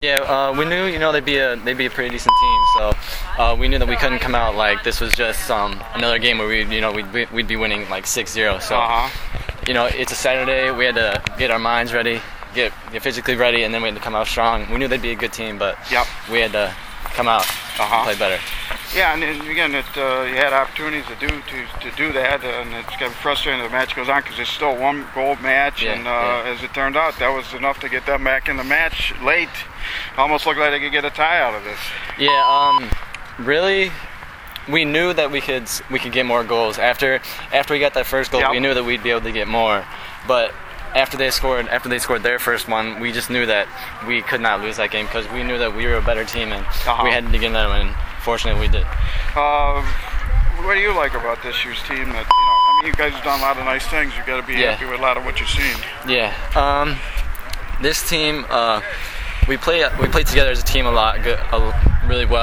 Yeah, we knew, they'd be a pretty decent team. So we knew that we couldn't come out like this was just another game where we'd be winning like 6-0. So it's a Saturday. We had to get our minds ready, get physically ready, and then we had to come out strong. We knew they'd be a good team, but we had to come out and play better. Yeah, and again, you had opportunities to do that, and it's kind of frustrating as the match goes on because it's still one goal match, and as it turned out, that was enough to get them back in the match late. Almost looked like they could get a tie out of this. Yeah, really, we knew that we could get more goals after we got that first goal. We knew that we'd be able to get more, but after they scored their first one, we just knew that we could not lose that game because we knew that we were a better team and we had to get that win. Fortunately, we did. What do you like about this year's team? That you guys have done a lot of nice things. You got to be happy with a lot of what you've seen. Yeah. This team, we play together as a team really well.